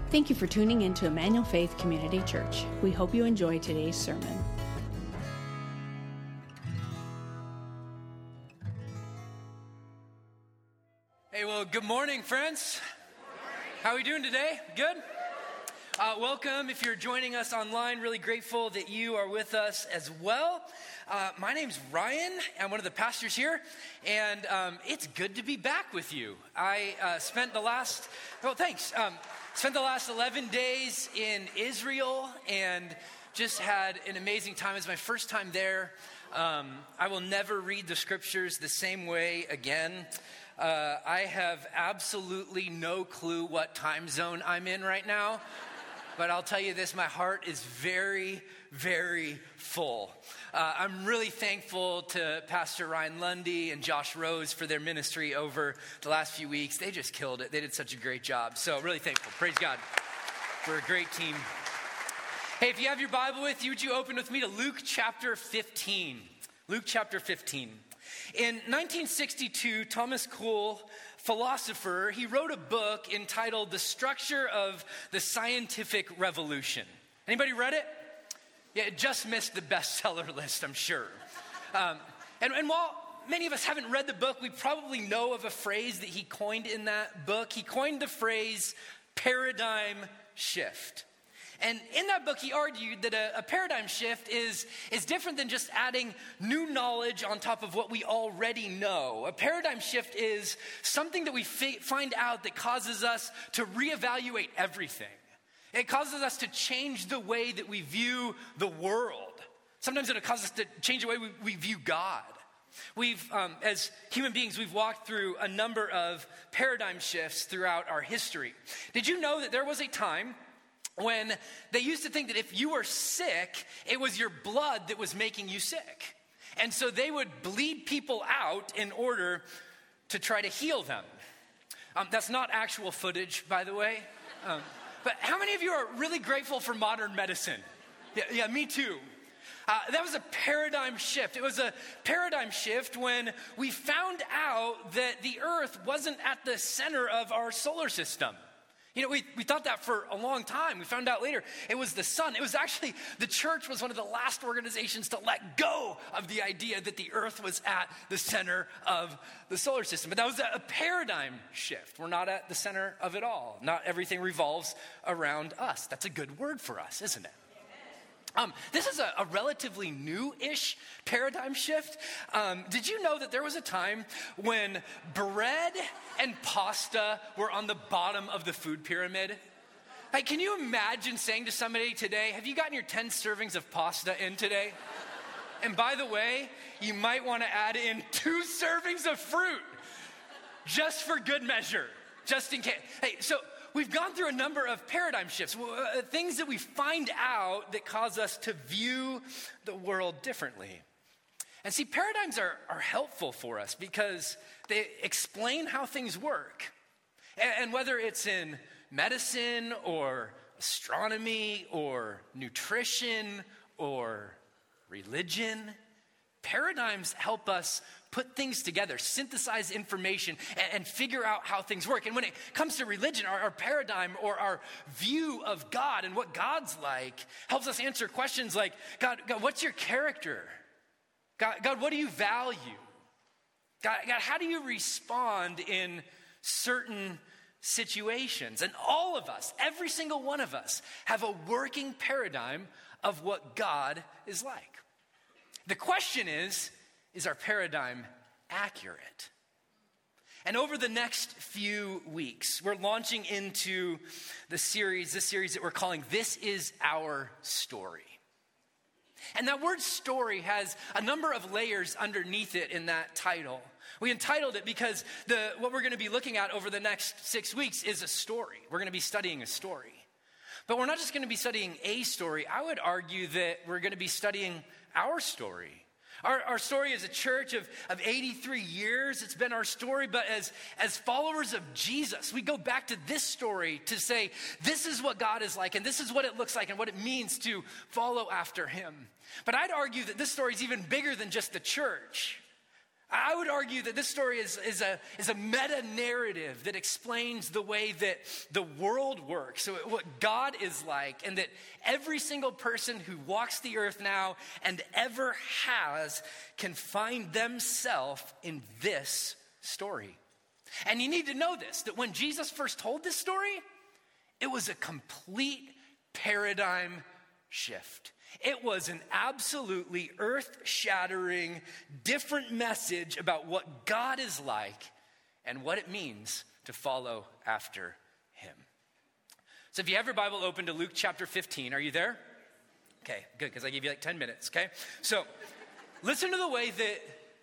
Thank you for tuning in to Emmanuel Faith Community Church. We hope you enjoy today's sermon. Hey, well, good morning, friends. How are we doing today? Good? Welcome. If you're joining us online, really grateful that you are with us as well. My name's Ryan. I'm one of the pastors here, and it's good to be back with you. I spent the last 11 days in Israel and just had an amazing time. It's my first time there. I will never read the scriptures the same way again. I have absolutely no clue what time zone I'm in right now. But I'll tell you this, my heart is very, very full. I'm really thankful to Pastor Ryan Lundy and Josh Rose for their ministry over the last few weeks. They just killed it. They did such a great job. So really thankful. Praise God for a great team. Hey, if you have your Bible with you, would you open with me to Luke chapter 15? Luke chapter 15. In 1962, Thomas Kuhl, philosopher, he wrote a book entitled The Structure of the Scientific Revolution. Anybody read it? Yeah, it just missed the bestseller list, I'm sure. And while many of us haven't read the book, we probably know of a phrase that he coined in that book. He coined the phrase paradigm shift. And in that book, he argued that a paradigm shift is different than just adding new knowledge on top of what we already know. A paradigm shift is something that we find out that causes us to reevaluate everything. It causes us to change the way that we view the world. Sometimes it causes us to change the way we view God. We've, as human beings, we've walked through a number of paradigm shifts throughout our history. Did you know that there was a time when they used to think that if you were sick, it was your blood that was making you sick? And so they would bleed people out in order to try to heal them. That's not actual footage, by the way. But how many of you are really grateful for modern medicine? Yeah, me too. That was a paradigm shift. It was a paradigm shift when we found out that the earth wasn't at the center of our solar system. You know, we thought that for a long time. We found out later it was the sun. It was actually, the church was one of the last organizations to let go of the idea that the earth was at the center of the solar system. But that was a paradigm shift. We're not at the center of it all. Not everything revolves around us. That's a good word for us, isn't it? This is a relatively new-ish paradigm shift. Did you know that there was a time when bread and pasta were on the bottom of the food pyramid? Like, can you imagine saying to somebody today, have you gotten your 10 servings of pasta in today? And by the way, you might want to add in 2 servings of fruit, just for good measure, just in case. Hey, so we've gone through a number of paradigm shifts, things that we find out that cause us to view the world differently. And see, paradigms are helpful for us because they explain how things work. And whether it's in medicine or astronomy or nutrition or religion, paradigms help us put things together, synthesize information, and figure out how things work. And when it comes to religion, our paradigm or our view of God and what God's like helps us answer questions like, God, what's your character? God, what do you value? God, how do you respond in certain situations? And all of us, every single one of us, have a working paradigm of what God is like. The question is our paradigm accurate? And over the next few weeks, we're launching into this series that we're calling This Is Our Story. And that word story has a number of layers underneath it in that title. We entitled it because what we're going to be looking at over the next 6 weeks is a story. We're going to be studying a story. But we're not just going to be studying a story. I would argue that we're going to be studying our story. Our story as a church of 83 years, it's been our story, but as followers of Jesus, we go back to this story to say, this is what God is like, and this is what it looks like, and what it means to follow after him. But I'd argue that this story is even bigger than just the church. I would argue that this story is a meta-narrative that explains the way that the world works, so what God is like, and that every single person who walks the earth now and ever has can find themselves in this story. And you need to know this, that when Jesus first told this story, it was a complete paradigm shift. It was an absolutely earth-shattering, different message about what God is like and what it means to follow after him. So if you have your Bible open to Luke chapter 15, are you there? Okay, good, because I gave you like 10 minutes, okay? So listen to the way that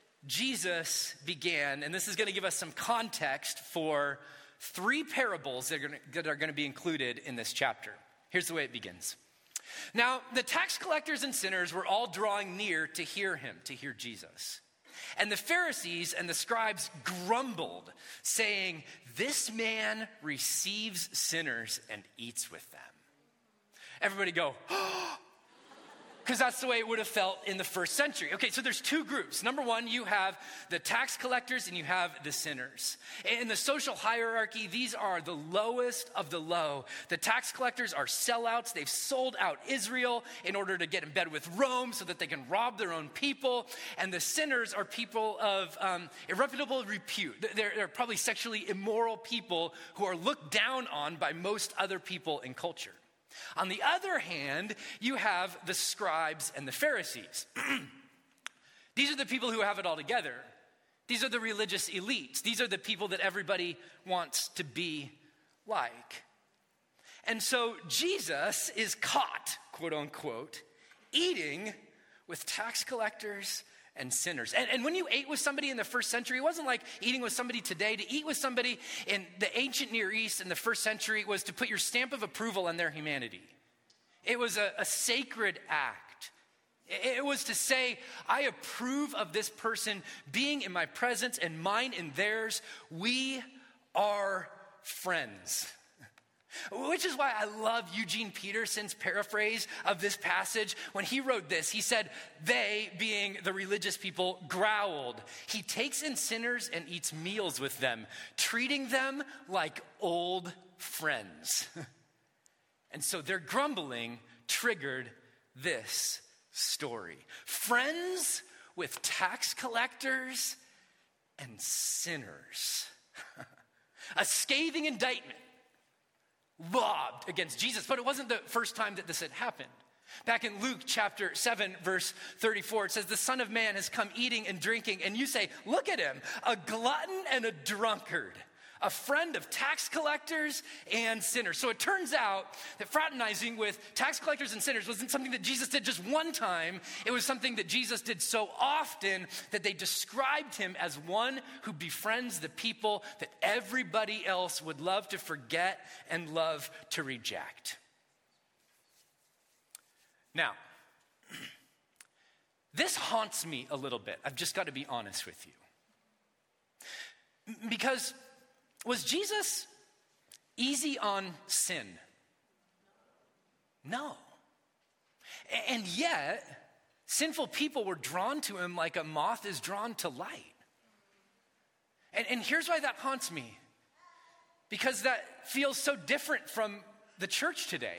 Jesus began, and this is going to give us some context for 3 parables that are going to be included in this chapter. Here's the way it begins. Now, the tax collectors and sinners were all drawing near to hear him, to hear Jesus. And the Pharisees and the scribes grumbled, saying, "This man receives sinners and eats with them." Everybody go, "Oh," because that's the way it would have felt in the first century. Okay, so there's 2 groups. Number one, you have the tax collectors and you have the sinners. In the social hierarchy, these are the lowest of the low. The tax collectors are sellouts. They've sold out Israel in order to get in bed with Rome so that they can rob their own people. And the sinners are people of irreputable repute. They're probably sexually immoral people who are looked down on by most other people in culture. On the other hand, you have the scribes and the Pharisees. These are the people who have it all together. These are the religious elites. These are the people that everybody wants to be like. And so Jesus is caught, quote unquote, eating with tax collectors and sinners. And when you ate with somebody in the first century, it wasn't like eating with somebody today. To eat with somebody in the ancient Near East in the first century was to put your stamp of approval on their humanity. It was a sacred act. It was to say, I approve of this person being in my presence and mine in theirs. We are friends. Which is why I love Eugene Peterson's paraphrase of this passage. When he wrote this, he said, they, being the religious people, growled. He takes in sinners and eats meals with them, treating them like old friends. And so their grumbling triggered this story. Friends with tax collectors and sinners. A scathing indictment lobbed against Jesus, but it wasn't the first time that this had happened. Back in Luke chapter 7, verse 34, it says, the Son of Man has come eating and drinking, and you say, look at him, a glutton and a drunkard, a friend of tax collectors and sinners. So it turns out that fraternizing with tax collectors and sinners wasn't something that Jesus did just one time. It was something that Jesus did so often that they described him as one who befriends the people that everybody else would love to forget and love to reject. Now, this haunts me a little bit. I've just got to be honest with you. Because was Jesus easy on sin? No. And yet, sinful people were drawn to him like a moth is drawn to light. And here's why that haunts me. Because that feels so different from the church today.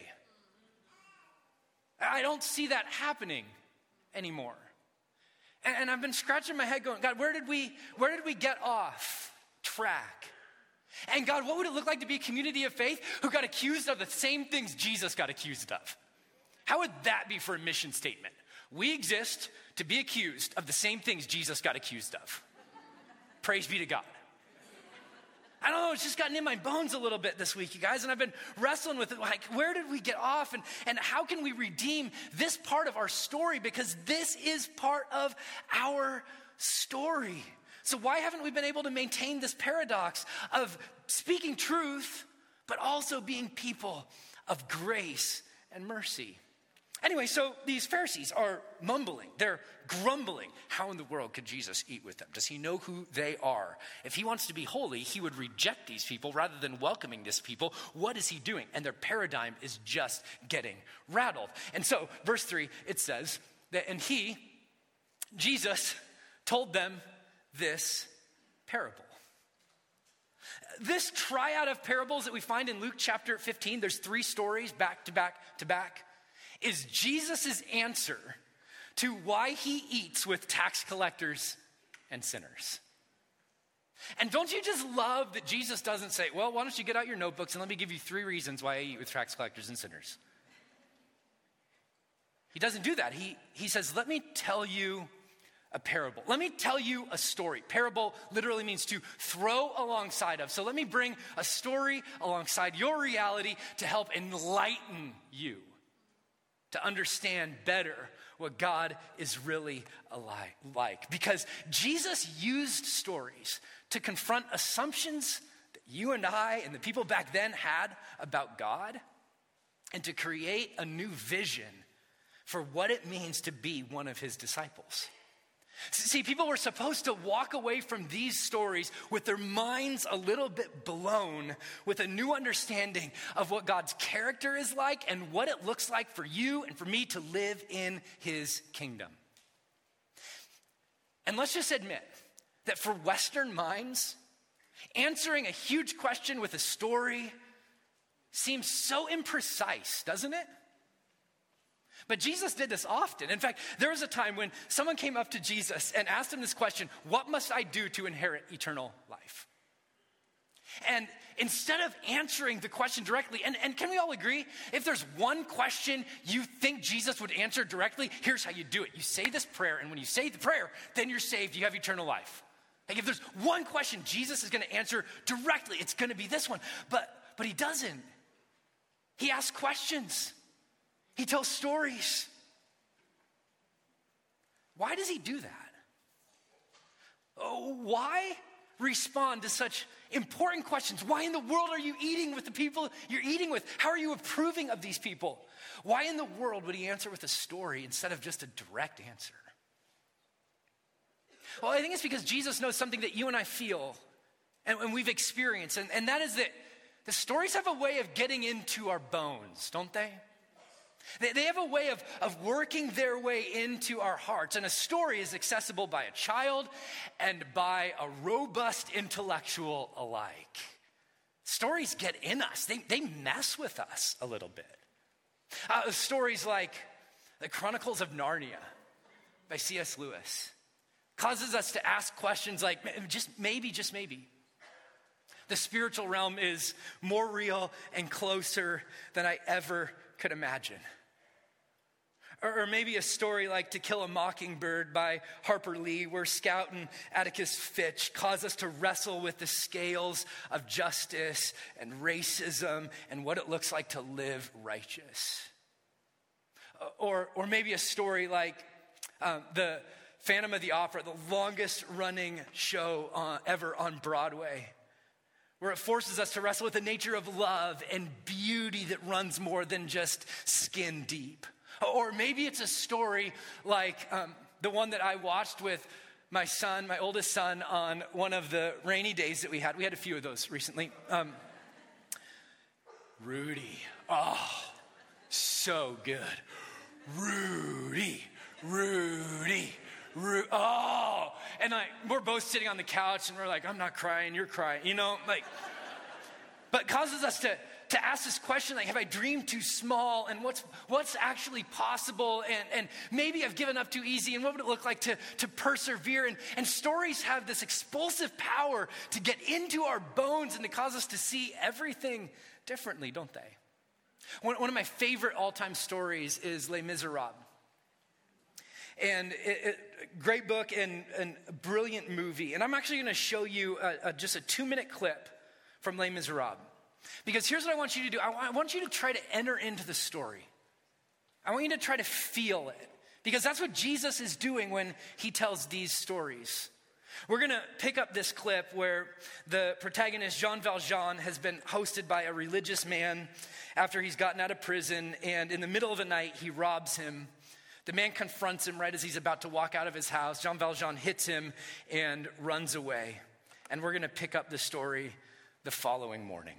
I don't see that happening anymore. And I've been scratching my head going, God, where did we get off track? And God, what would it look like to be a community of faith who got accused of the same things Jesus got accused of? How would that be for a mission statement? We exist to be accused of the same things Jesus got accused of. Praise be to God. I don't know, it's just gotten in my bones a little bit this week, you guys, and I've been wrestling with it, like, where did we get off, and how can we redeem this part of our story, because this is part of our story. So why haven't we been able to maintain this paradox of speaking truth, but also being people of grace and mercy? Anyway, so these Pharisees are mumbling. They're grumbling. How in the world could Jesus eat with them? Does he know who they are? If he wants to be holy, he would reject these people rather than welcoming these people. What is he doing? And their paradigm is just getting rattled. And so, verse 3, it says that, and Jesus told them this parable. This triad of parables that we find in Luke chapter 15, there's 3 stories back to back to back, is Jesus' answer to why he eats with tax collectors and sinners. And don't you just love that Jesus doesn't say, well, why don't you get out your notebooks and let me give you 3 reasons why I eat with tax collectors and sinners. He doesn't do that. He says, let me tell you a parable. Let me tell you a story. Parable literally means to throw alongside of. So let me bring a story alongside your reality to help enlighten you to understand better what God is really like. Because Jesus used stories to confront assumptions that you and I and the people back then had about God, and to create a new vision for what it means to be one of his disciples. See, people were supposed to walk away from these stories with their minds a little bit blown, with a new understanding of what God's character is like and what it looks like for you and for me to live in his kingdom. And let's just admit that for Western minds, answering a huge question with a story seems so imprecise, doesn't it? But Jesus did this often. In fact, there was a time when someone came up to Jesus and asked him this question, what must I do to inherit eternal life? And instead of answering the question directly, and can we all agree, if there's one question you think Jesus would answer directly, here's how you do it. You say this prayer, and when you say the prayer, then you're saved, you have eternal life. Like if there's one question Jesus is gonna answer directly, it's gonna be this one. But he doesn't. He asks questions. He tells stories. Why does he do that? Oh, why respond to such important questions? Why in the world are you eating with the people you're eating with? How are you approving of these people? Why in the world would he answer with a story instead of just a direct answer? Well, I think it's because Jesus knows something that you and I feel and we've experienced, and that is that the stories have a way of getting into our bones, don't they? They have a way of working their way into our hearts. And a story is accessible by a child and by a robust intellectual alike. Stories get in us. They mess with us a little bit. Stories like The Chronicles of Narnia by C.S. Lewis causes us to ask questions like, just maybe, the spiritual realm is more real and closer than I ever could imagine. Or maybe a story like To Kill a Mockingbird by Harper Lee, where Scout and Atticus Finch cause us to wrestle with the scales of justice and racism and what it looks like to live righteous. Or maybe a story like the Phantom of the Opera, the longest running show ever on Broadway, where it forces us to wrestle with the nature of love and beauty that runs more than just skin deep. Or maybe it's a story like the one that I watched with my son, my oldest son, on one of the rainy days that we had. We had a few of those recently. Rudy. Oh, so good. Rudy. Oh, and we're both sitting on the couch and we're like, I'm not crying, you're crying, but it causes us to ask this question, like, have I dreamed too small, and what's actually possible, and maybe I've given up too easy, and what would it look like to persevere, and stories have this explosive power to get into our bones and to cause us to see everything differently, don't they? One of my favorite all-time stories is Les Miserables. And great book and a brilliant movie. And I'm actually going to show you just a 2-minute clip from Les Miserables. Because here's what I want you to do. I want you to try to enter into the story. I want you to try to feel it. Because that's what Jesus is doing when he tells these stories. We're going to pick up this clip where the protagonist, Jean Valjean, has been hosted by a religious man after he's gotten out of prison. And in the middle of the night, he robs him. The man confronts him right as he's about to walk out of his house. Jean Valjean hits him and runs away. And we're going to pick up the story the following morning.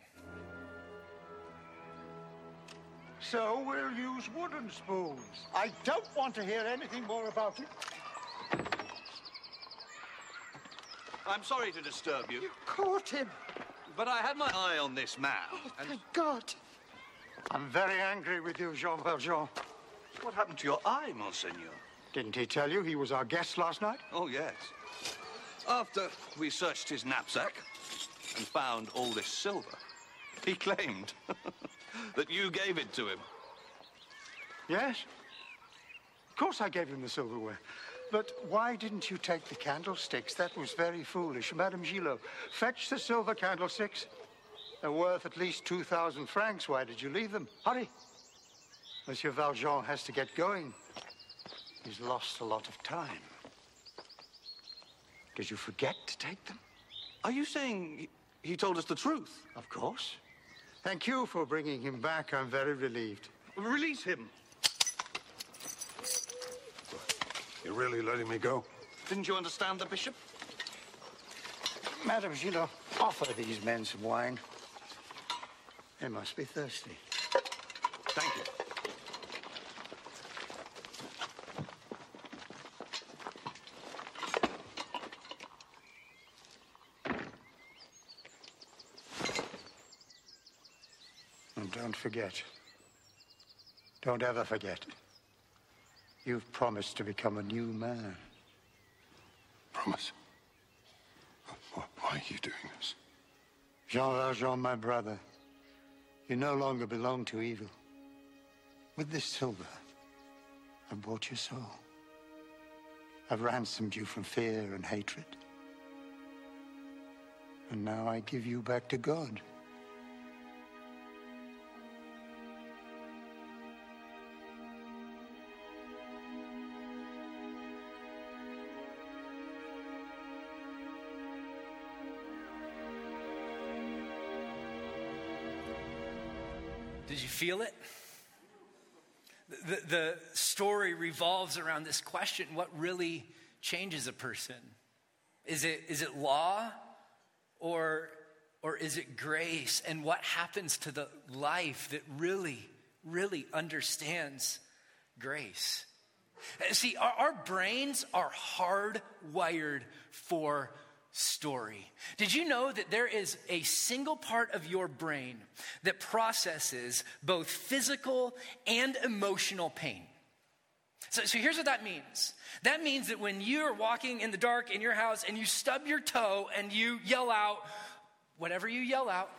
So we'll use wooden spoons. I don't want to hear anything more about it. I'm sorry to disturb you, You caught him. but I had my eye on this man. And Thank God. I'm very angry with you, Jean Valjean. what happened to your eye, Monseigneur? Didn't he tell you he was our guest last night? Oh, yes. After we searched his knapsack and found all this silver, he claimed that you gave it to him. Yes. Of course I gave him the silverware. But why didn't you take the candlesticks? That was very foolish. Madame Gillot, fetch the silver candlesticks. They're worth at least 2,000 francs. Why did you leave them? Hurry. Monsieur Valjean has to get going. He's lost a lot of time. Did you forget to take them? Are you saying he told us the truth? Of course. Thank you for bringing him back. I'm very relieved. Release him. You're really letting me go? Didn't you understand the bishop? Madame Gillot, offer these men some wine. They must be thirsty. Thank you. And don't forget. Don't ever forget. You've promised to become a new man. Promise. Why are you doing this? Jean Valjean, my brother, you no longer belong to evil. With this silver, I've bought your soul. I've ransomed you from fear and hatred. And now I give you back to God. Did you feel it? The story revolves around this question: what really changes a person? Is it law or is it grace? And what happens to the life that really, really understands grace? See, our brains are hardwired for story. Did you know that there is a single part of your brain that processes both physical and emotional pain? So here's what that means. That means that when you are walking in the dark in your house and you stub your toe and you yell out, whatever you yell out,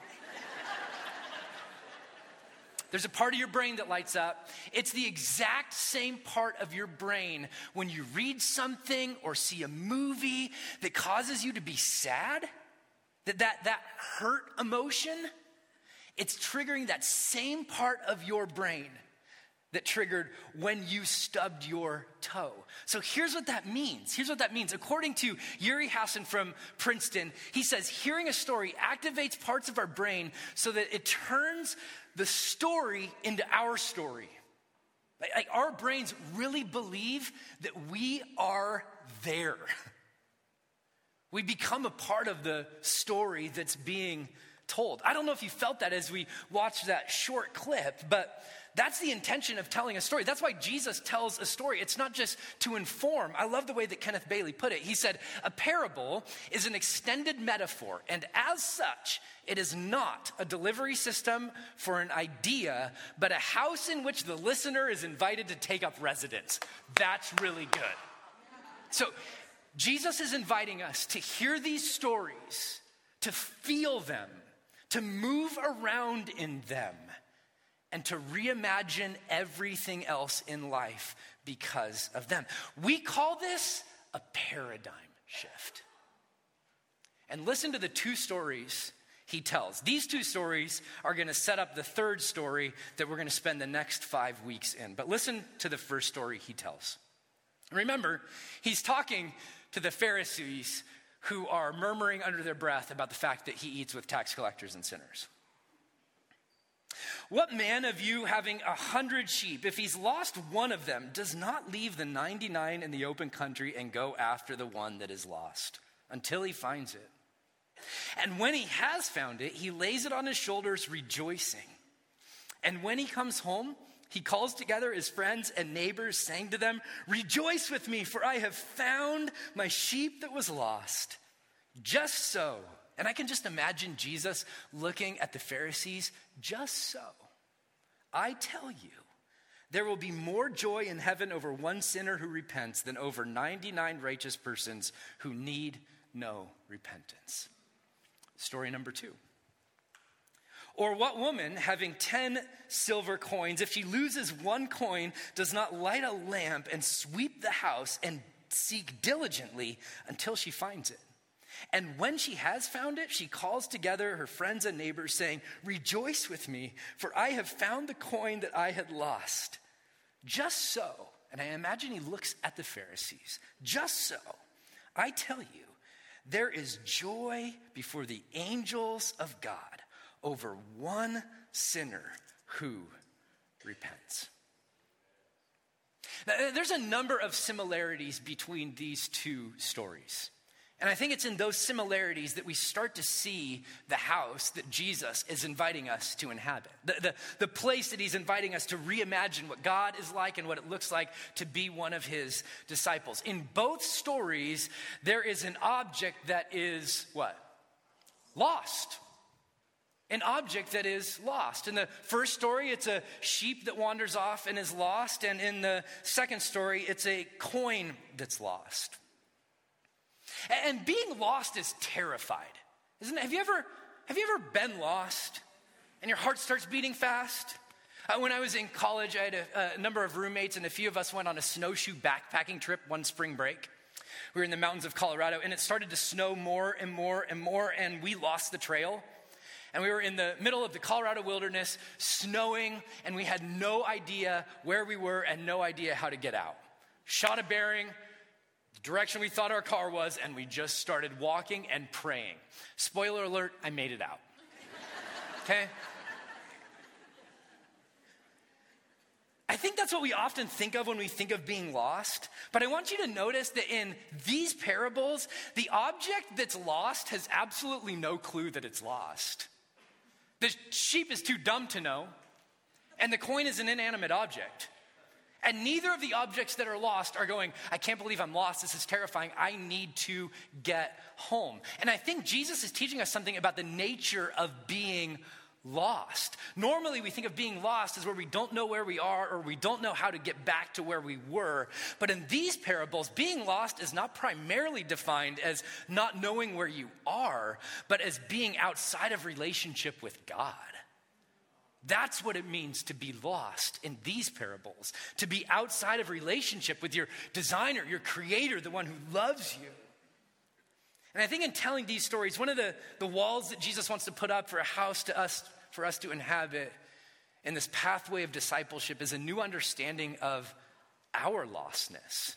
there's a part of your brain that lights up. It's the exact same part of your brain when you read something or see a movie that causes you to be sad, that hurt emotion. It's triggering that same part of your brain that triggered when you stubbed your toe. So here's what that means. According to Yuri Hassan from Princeton, he says, hearing a story activates parts of our brain so that it turns the story into our story. Like our brains really believe that we are there. We become a part of the story that's being told. I don't know if you felt that as we watched that short clip, but that's the intention of telling a story. That's why Jesus tells a story. It's not just to inform. I love the way that Kenneth Bailey put it. He said, a parable is an extended metaphor, and as such, it is not a delivery system for an idea, but a house in which the listener is invited to take up residence. That's really good. So Jesus is inviting us to hear these stories, to feel them, to move around in them, and to reimagine everything else in life because of them. We call this a paradigm shift. And listen to the two stories he tells. These two stories are going to set up the third story that we're going to spend the next 5 weeks in. But listen to the first story he tells. Remember, he's talking to the Pharisees who are murmuring under their breath about the fact that he eats with tax collectors and sinners. What man of you, having 100 sheep, if he's lost one of them, does not leave the 99 in the open country and go after the one that is lost until he finds it? And when he has found it, he lays it on his shoulders, rejoicing. And when he comes home, he calls together his friends and neighbors, saying to them, rejoice with me, for I have found my sheep that was lost. Just so. And I can just imagine Jesus looking at the Pharisees, just so. I tell you, there will be more joy in heaven over one sinner who repents than over 99 righteous persons who need no repentance. Story number 2. Or what woman, having 10 silver coins, if she loses one coin, does not light a lamp and sweep the house and seek diligently until she finds it? And when she has found it, she calls together her friends and neighbors, saying, "Rejoice with me, for I have found the coin that I had lost." Just so, and I imagine he looks at the Pharisees, just so, I tell you, there is joy before the angels of God over one sinner who repents. Now, there's a number of similarities between these two stories. And I think it's in those similarities that we start to see the house that Jesus is inviting us to inhabit. The place that he's inviting us to reimagine what God is like and what it looks like to be one of his disciples. In both stories, there is an object that is what? Lost. An object that is lost. In the first story, it's a sheep that wanders off and is lost. And in the second story, it's a coin that's lost. And being lost is terrified, isn't it? Have you ever been lost and your heart starts beating fast? When I was in college, I had a number of roommates, and a few of us went on a snowshoe backpacking trip one spring break. We were in the mountains of Colorado, and it started to snow more and more and more, and we lost the trail. And we were in the middle of the Colorado wilderness, snowing, and we had no idea where we were and no idea how to get out. Shot a bearing, the direction we thought our car was, and we just started walking and praying. Spoiler alert, I made it out. Okay? I think that's what we often think of when we think of being lost. But I want you to notice that in these parables, the object that's lost has absolutely no clue that it's lost. The sheep is too dumb to know, and the coin is an inanimate object. And neither of the objects that are lost are going, "I can't believe I'm lost. This is terrifying. I need to get home." And I think Jesus is teaching us something about the nature of being lost. Normally, we think of being lost as where we don't know where we are or we don't know how to get back to where we were. But in these parables, being lost is not primarily defined as not knowing where you are, but as being outside of relationship with God. That's what it means to be lost in these parables, to be outside of relationship with your designer, your creator, the one who loves you. And I think in telling these stories, one of the walls that Jesus wants to put up for a house for us to inhabit in this pathway of discipleship is a new understanding of our lostness.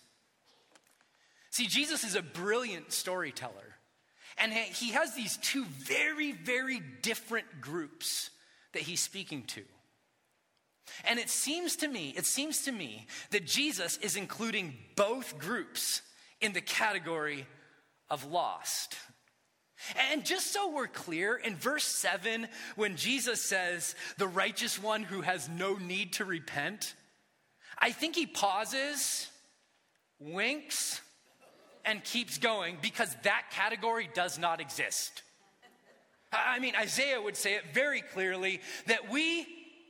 See, Jesus is a brilliant storyteller, and he has these two very, very different groups that he's speaking to. And it seems to me that Jesus is including both groups in the category of lost. And just so we're clear, in verse 7, when Jesus says, "the righteous one who has no need to repent," I think he pauses, winks, and keeps going because that category does not exist. I mean, Isaiah would say it very clearly that we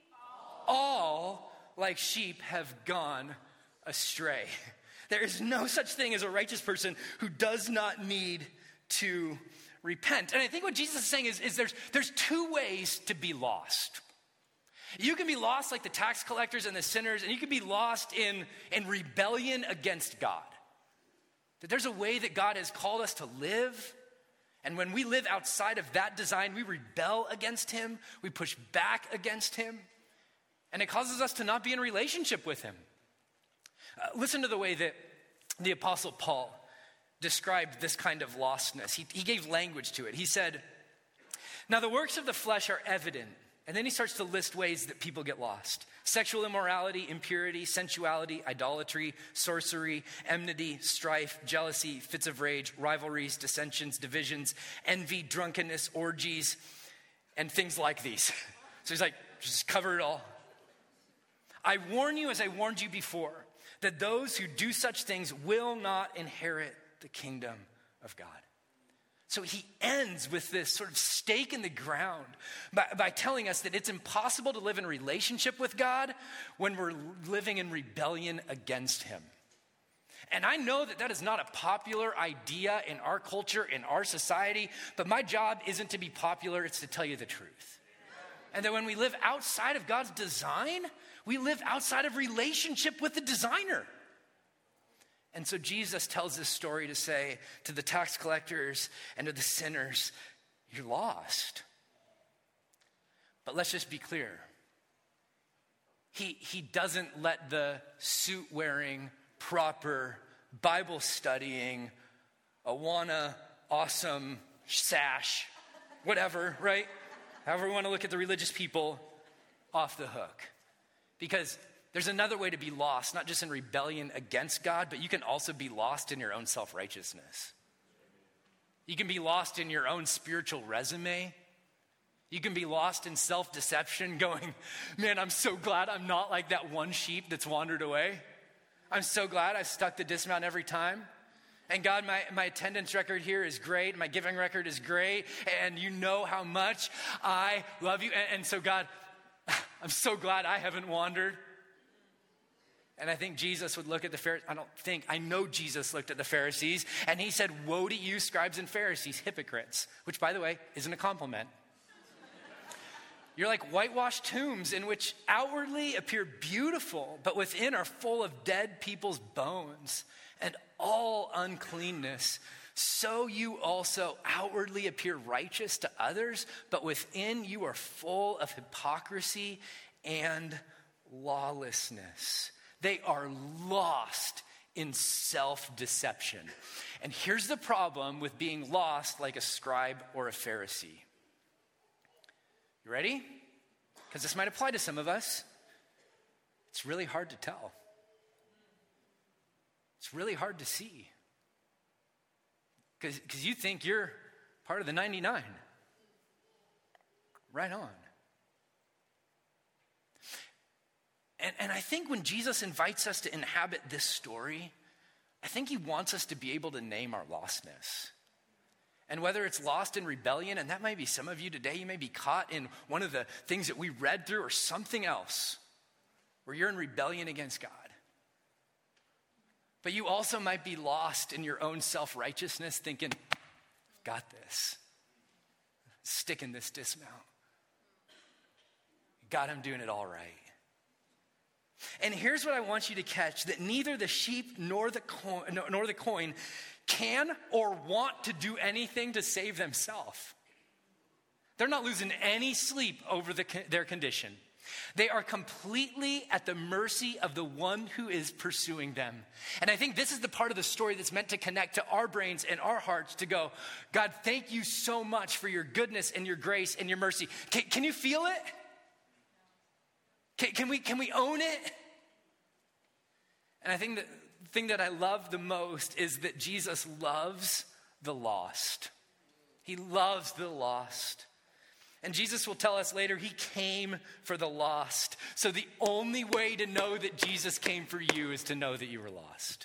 all, like sheep, have gone astray. There is no such thing as a righteous person who does not need to repent. And I think what Jesus is saying is there's two ways to be lost. You can be lost like the tax collectors and the sinners, and you can be lost in rebellion against God. That there's a way that God has called us to live. And when we live outside of that design, we rebel against him, we push back against him, and it causes us to not be in relationship with him. Listen to the way that the Apostle Paul described this kind of lostness. He gave language to it. He said, "Now the works of the flesh are evident." And then he starts to list ways that people get lost. Sexual immorality, impurity, sensuality, idolatry, sorcery, enmity, strife, jealousy, fits of rage, rivalries, dissensions, divisions, envy, drunkenness, orgies, and things like these. So he's like, just cover it all. "I warn you, as I warned you before, that those who do such things will not inherit the kingdom of God." So he ends with this sort of stake in the ground by telling us that it's impossible to live in relationship with God when we're living in rebellion against him. And I know that is not a popular idea in our culture, in our society, but my job isn't to be popular, it's to tell you the truth. And that when we live outside of God's design, we live outside of relationship with the designer. And so Jesus tells this story to say to the tax collectors and to the sinners, you're lost. But let's just be clear. He doesn't let the suit-wearing, proper, Bible-studying, Awana, awesome, sash, whatever, right? However we want to look at the religious people, off the hook. Because there's another way to be lost, not just in rebellion against God, but you can also be lost in your own self-righteousness. You can be lost in your own spiritual resume. You can be lost in self-deception going, man, I'm so glad I'm not like that one sheep that's wandered away. I'm so glad I stuck the dismount every time. And God, my attendance record here is great. My giving record is great. And you know how much I love you. And so God, I'm so glad I haven't wandered. And I think Jesus would look at the Pharisees. I know Jesus looked at the Pharisees and he said, woe to you, scribes and Pharisees, hypocrites, which by the way, isn't a compliment. You're like whitewashed tombs in which outwardly appear beautiful, but within are full of dead people's bones and all uncleanness. So you also outwardly appear righteous to others, but within you are full of hypocrisy and lawlessness. They are lost in self-deception. And here's the problem with being lost like a scribe or a Pharisee. You ready? Because this might apply to some of us. It's really hard to tell. It's really hard to see. Because you think you're part of the 99. Right on. And I think when Jesus invites us to inhabit this story, I think he wants us to be able to name our lostness. And whether it's lost in rebellion, and that might be some of you today, you may be caught in one of the things that we read through or something else where you're in rebellion against God. But you also might be lost in your own self-righteousness thinking, got this. Stick in this dismount. God, I'm doing it all right. And here's what I want you to catch, that neither the sheep nor the coin can or want to do anything to save themselves. They're not losing any sleep over their condition. They are completely at the mercy of the one who is pursuing them. And I think this is the part of the story that's meant to connect to our brains and our hearts to go, God, thank you so much for your goodness and your grace and your mercy. Can you feel it? Can we own it? And I think the thing that I love the most is that Jesus loves the lost. He loves the lost. And Jesus will tell us later, he came for the lost. So the only way to know that Jesus came for you is to know that you were lost.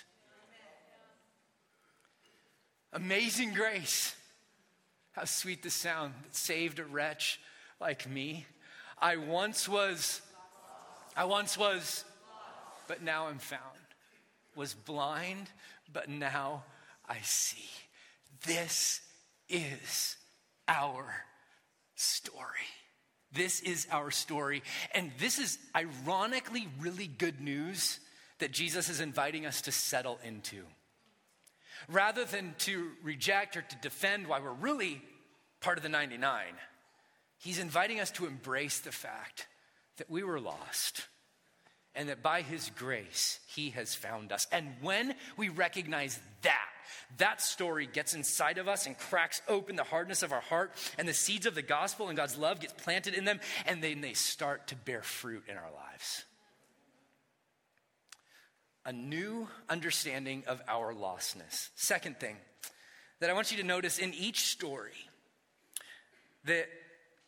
Amazing grace. How sweet the sound that saved a wretch like me. I once was, but now I'm found. Was blind, but now I see. This is our story. This is our story. And this is ironically really good news that Jesus is inviting us to settle into. Rather than to reject or to defend why we're really part of the 99, he's inviting us to embrace the fact that we were lost and that by his grace, he has found us. And when we recognize that story gets inside of us and cracks open the hardness of our heart, and the seeds of the gospel and God's love gets planted in them, and then they start to bear fruit in our lives. A new understanding of our lostness. Second thing that I want you to notice in each story, that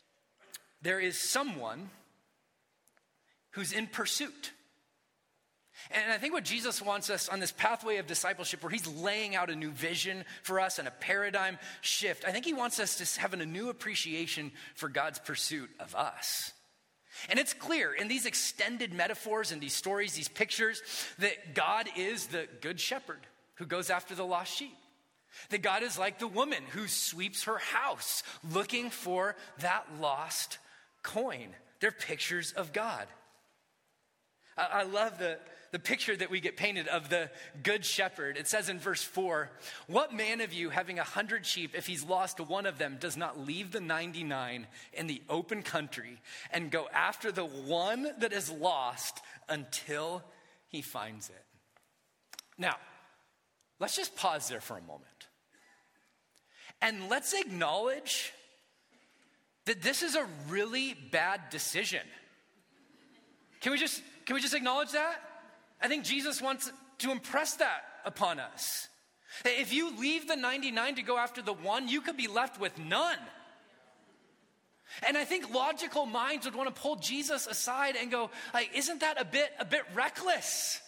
there is someone who's in pursuit. And I think what Jesus wants us on this pathway of discipleship, where he's laying out a new vision for us and a paradigm shift, I think he wants us to have a new appreciation for God's pursuit of us. And it's clear in these extended metaphors and these stories, these pictures, that God is the good shepherd who goes after the lost sheep. That God is like the woman who sweeps her house looking for that lost coin. They're pictures of God. I love the picture that we get painted of the good shepherd. It says in verse 4, "What man of you having 100 sheep, if he's lost one of them, does not leave the 99 in the open country and go after the one that is lost until he finds it?" Now, let's just pause there for a moment. And let's acknowledge that this is a really bad decision. Can we just acknowledge that? I think Jesus wants to impress that upon us. If you leave the 99 to go after the one, you could be left with none. And I think logical minds would want to pull Jesus aside and go, like, isn't that a bit reckless?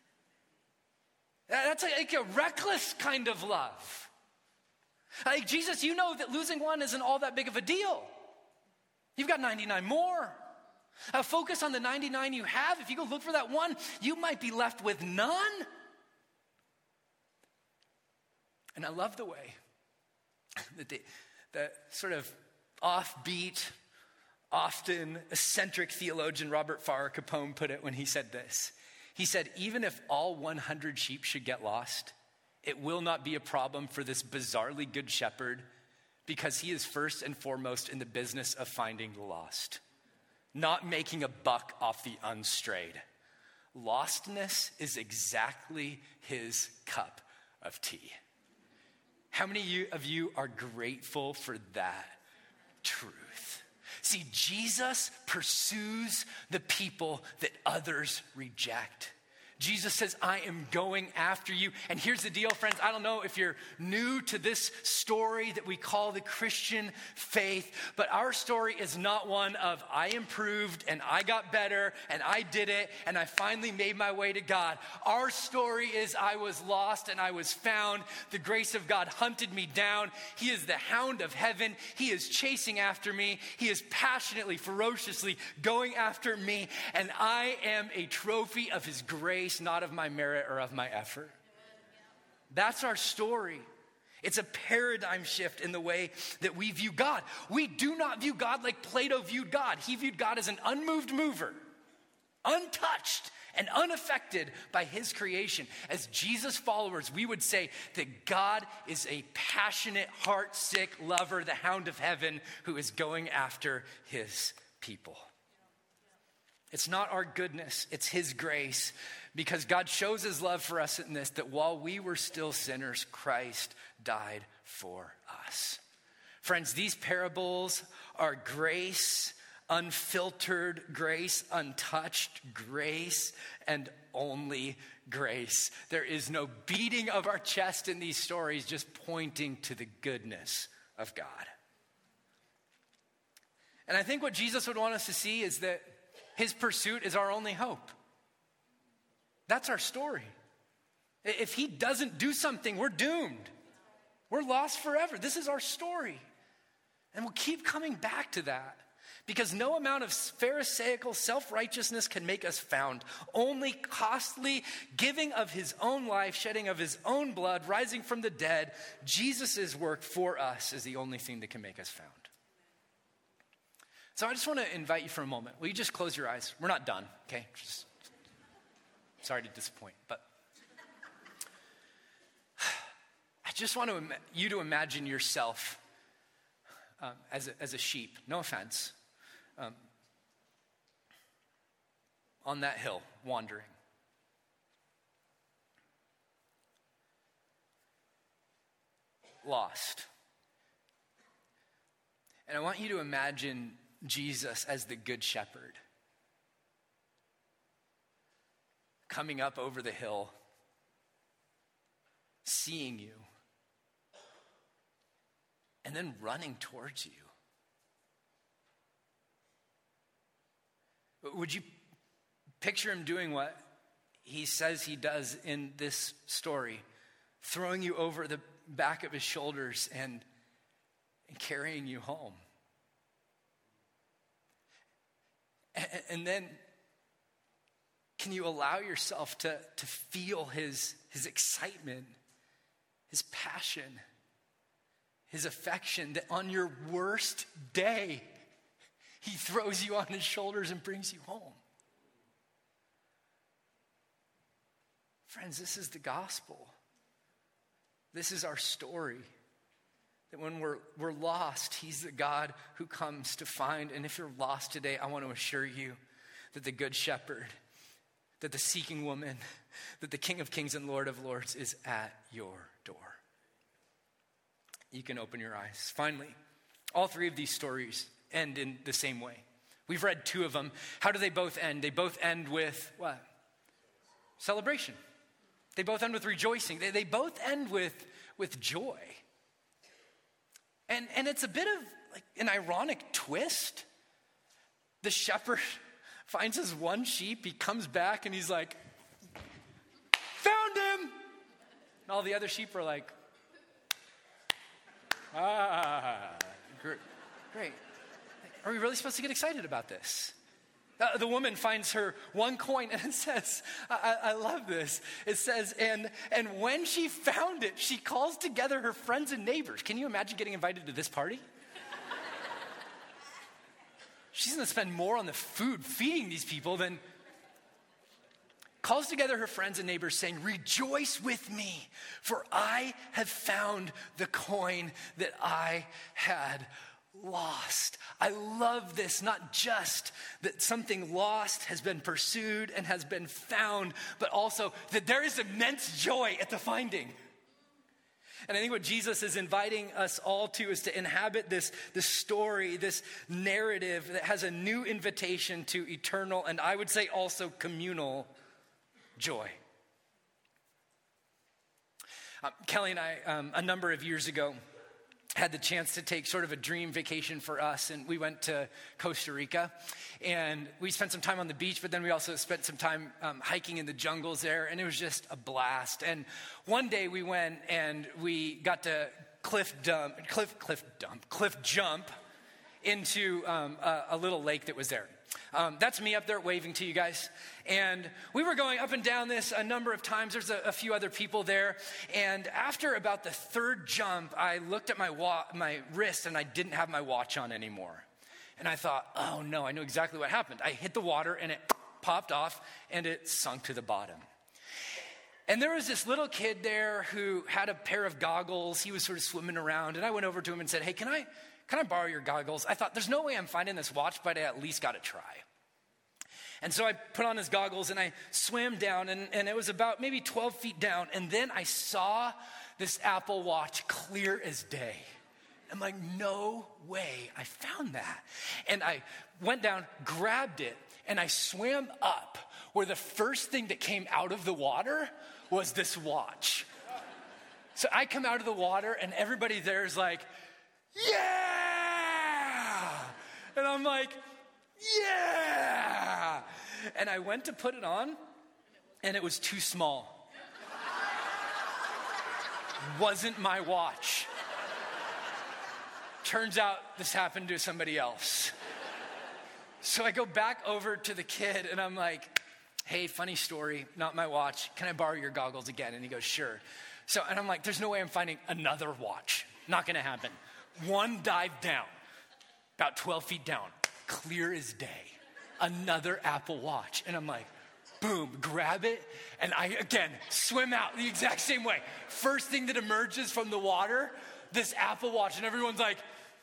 That's like a reckless kind of love. Like, Jesus, you know that losing one isn't all that big of a deal. You've got 99 more. Focus on the 99 you have. If you go look for that one, you might be left with none. And I love the way that the sort of offbeat, often eccentric theologian Robert Farrar Capone put it when he said this. He said, "Even if all 100 sheep should get lost, it will not be a problem for this bizarrely good shepherd, because he is first and foremost in the business of finding the lost, not making a buck off the unstrayed. Lostness is exactly his cup of tea." How many of you are grateful for that truth? See, Jesus pursues the people that others reject. Jesus says, "I am going after you." And here's the deal, friends. I don't know if you're new to this story that we call the Christian faith, but our story is not one of I improved and I got better and I did it and I finally made my way to God. Our story is I was lost and I was found. The grace of God hunted me down. He is the hound of heaven. He is chasing after me. He is passionately, ferociously going after me. And I am a trophy of his grace, not of my merit or of my effort. That's our story. It's a paradigm shift in the way that we view God. We do not view God like Plato viewed God. He viewed God as an unmoved mover, untouched and unaffected by his creation. As Jesus followers, we would say that God is a passionate, heart-sick lover, the hound of heaven, who is going after his people. It's not our goodness, it's his grace. Because God shows his love for us in this, that while we were still sinners, Christ died for us. Friends, these parables are grace, unfiltered grace, untouched grace, and only grace. There is no beating of our chest in these stories, just pointing to the goodness of God. And I think what Jesus would want us to see is that his pursuit is our only hope. That's our story. If he doesn't do something, we're doomed. We're lost forever. This is our story. And we'll keep coming back to that, because no amount of Pharisaical self-righteousness can make us found. Only costly giving of his own life, shedding of his own blood, rising from the dead, Jesus' work for us is the only thing that can make us found. So I just want to invite you for a moment. Will you just close your eyes? We're not done, okay? Sorry to disappoint, but I just want you to imagine yourself as a sheep, no offense, on that hill, wandering. Lost. And I want you to imagine Jesus as the good shepherd, coming up over the hill, seeing you, and then running towards you. Would you picture him doing what he says he does in this story, throwing you over the back of his shoulders and carrying you home. And then, can you allow yourself to feel his excitement, his passion, his affection, that on your worst day, he throws you on his shoulders and brings you home? Friends, this is the gospel. This is our story. That when we're lost, he's the God who comes to find. And if you're lost today, I want to assure you that the Good Shepherd, that the seeking woman, that the King of Kings and Lord of Lords is at your door. You can open your eyes. Finally, all three of these stories end in the same way. We've read two of them. How do they both end? They both end with what? Celebration. They both end with rejoicing. They both end with joy. And it's a bit of like an ironic twist. The shepherd finds his one sheep. He comes back and he's like, found him. And all the other sheep are like, great. Are we really supposed to get excited about this? The woman finds her one coin, and it says, I love this. It says, and when she found it, she calls together her friends and neighbors. Can you imagine getting invited to this party? She's going to spend more on the food feeding these people than calls together her friends and neighbors saying, rejoice with me, for I have found the coin that I had lost. I love this, not just that something lost has been pursued and has been found, but also that there is immense joy at the finding. And I think what Jesus is inviting us all to is to inhabit this story, this narrative that has a new invitation to eternal, and I would say also communal joy. Kelly and I, a number of years ago, had the chance to take sort of a dream vacation for us, and we went to Costa Rica, and we spent some time on the beach, but then we also spent some time hiking in the jungles there, and it was just a blast. And one day we went and we got to cliff jump into a little lake that was there. That's me up there waving to you guys. And we were going up and down this a number of times. There's a few other people there. And after about the third jump, I looked at my wrist and I didn't have my watch on anymore. And I thought, oh no, I know exactly what happened. I hit the water and it popped off and it sunk to the bottom. And there was this little kid there who had a pair of goggles. He was sort of swimming around. And I went over to him and said, hey, can I borrow your goggles? I thought, there's no way I'm finding this watch, but I at least got to try. And so I put on his goggles and I swam down, and it was about maybe 12 feet down. And then I saw this Apple Watch clear as day. I'm like, no way, I found that. And I went down, grabbed it, and I swam up where the first thing that came out of the water was this watch. So I come out of the water and everybody there is like, yeah! And I'm like, yeah! And I went to put it on, and it was too small. Wasn't my watch. Turns out this happened to somebody else. So I go back over to the kid, and I'm like, hey, funny story, not my watch. Can I borrow your goggles again? And he goes, sure. So, and I'm like, there's no way I'm finding another watch. Not gonna happen. One dive down, about 12 feet down, clear as day, another Apple Watch. And I'm like, boom, grab it. And I, again, swim out the exact same way. First thing that emerges from the water, this Apple Watch. And everyone's like,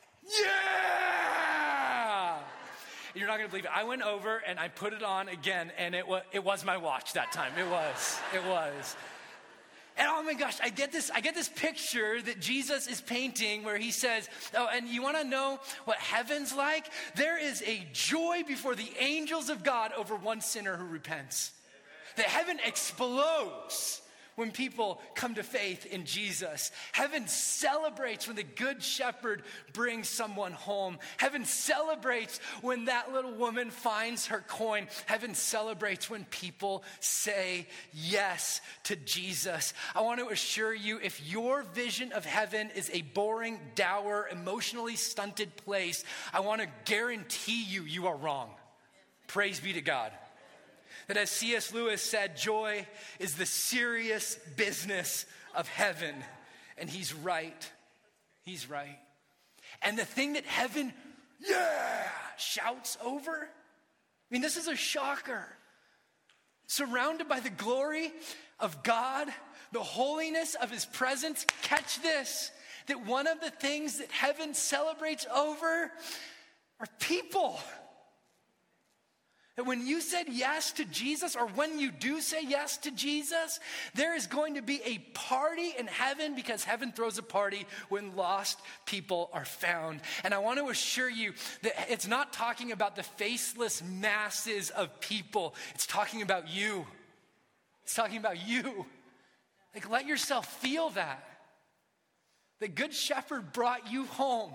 yeah! You're not going to believe it. I went over and I put it on again, and it was my watch that time. It was. And oh my gosh, I get this picture that Jesus is painting where he says, oh, and you want to know what heaven's like? There is a joy before the angels of God over one sinner who repents. That heaven explodes when people come to faith in Jesus. Heaven celebrates when the good shepherd brings someone home. Heaven celebrates when that little woman finds her coin. Heaven celebrates when people say yes to Jesus. I want to assure you, if your vision of heaven is a boring, dour, emotionally stunted place, I want to guarantee you are wrong. Praise be to God. That as C.S. Lewis said, joy is the serious business of heaven. And he's right. He's right. And the thing that heaven, shouts over, I mean, this is a shocker. Surrounded by the glory of God, the holiness of his presence, catch this, that one of the things that heaven celebrates over are people. That when you said yes to Jesus, or when you do say yes to Jesus, there is going to be a party in heaven, because heaven throws a party when lost people are found. And I want to assure you that it's not talking about the faceless masses of people. It's talking about you. It's talking about you. Like, let yourself feel that. The Good Shepherd brought you home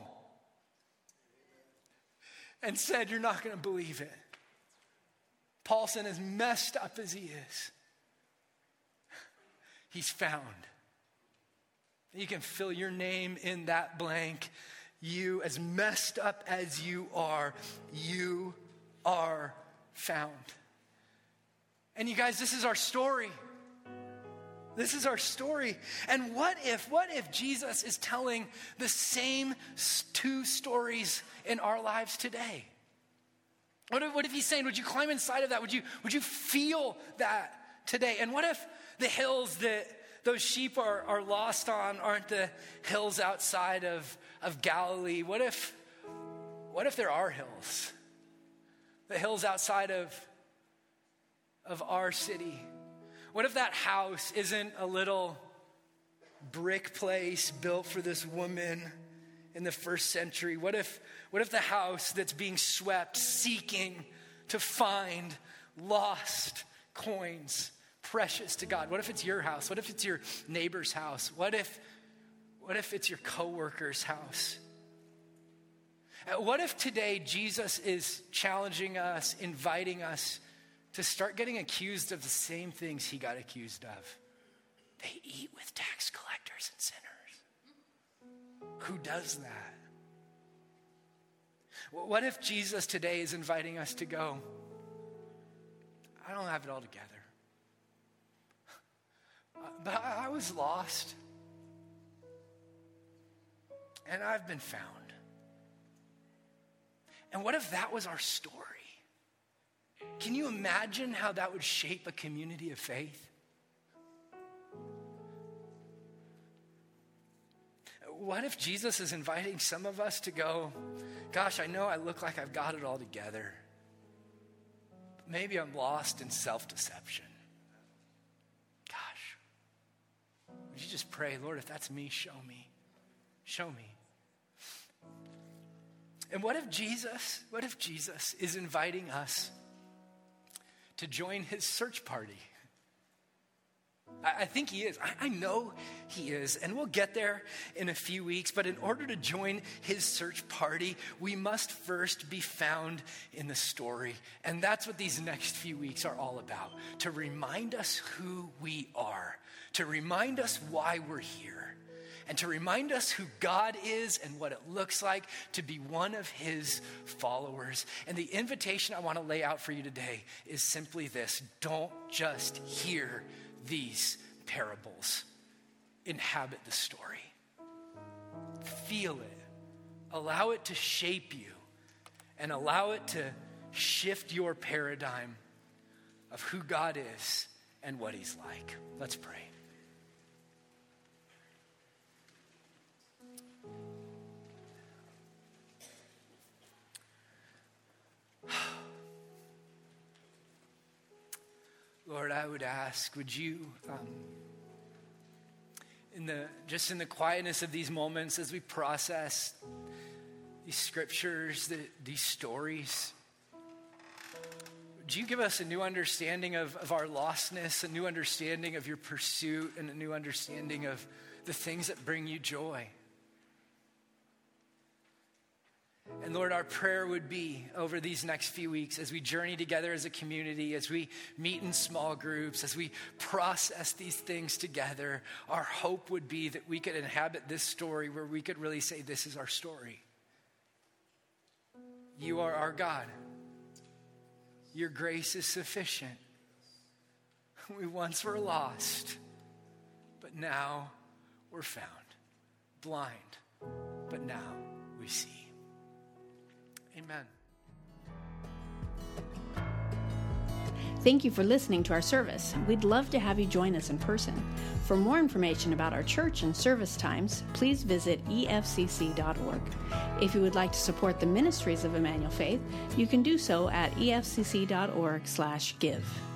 and said, you're not going to believe it. Paulson, as messed up as he is, he's found. You can fill your name in that blank. You, as messed up as you are found. And you guys, this is our story. This is our story. And what if Jesus is telling the same two stories in our lives today? What if he's saying, would you climb inside of that? Would you feel that today? And what if the hills that those sheep are lost on aren't the hills outside of Galilee? What if there are hills? The hills outside of our city? What if that house isn't a little brick place built for this woman in the first century? What if the house that's being swept, seeking to find lost coins, precious to God? What if it's your house? What if it's your neighbor's house? What if it's your coworker's house? What if today Jesus is challenging us, inviting us to start getting accused of the same things he got accused of? They eat with tax collectors and sinners. Who does that? What if Jesus today is inviting us to go, I don't have it all together, but I was lost, and I've been found. And what if that was our story? Can you imagine how that would shape a community of faith? What if Jesus is inviting some of us to go, gosh, I know I look like I've got it all together, but maybe I'm lost in self-deception. Gosh, would you just pray, Lord, if that's me, show me. Show me. And what if Jesus is inviting us to join his search party? I think he is. I know he is. And we'll get there in a few weeks. But in order to join his search party, we must first be found in the story. And that's what these next few weeks are all about. To remind us who we are. To remind us why we're here. And to remind us who God is and what it looks like to be one of his followers. And the invitation I want to lay out for you today is simply this. Don't just hear these parables. Inhabit the story. Feel it. Allow it to shape you. And allow it to shift your paradigm of who God is and what he's like. Let's pray. Lord, I would ask, would you, in the quietness of these moments as we process these scriptures, these stories, would would you give us a new understanding of our lostness, a new understanding of your pursuit, and a new understanding of the things that bring you joy? And Lord, our prayer would be over these next few weeks as we journey together as a community, as we meet in small groups, as we process these things together, our hope would be that we could inhabit this story where we could really say, this is our story. You are our God. Your grace is sufficient. We once were lost, but now we're found. Blind, but now we see. Amen. Thank you for listening to our service. We'd love to have you join us in person. For more information about our church and service times, please visit efcc.org. If you would like to support the ministries of Emmanuel Faith, you can do so at efcc.org/give.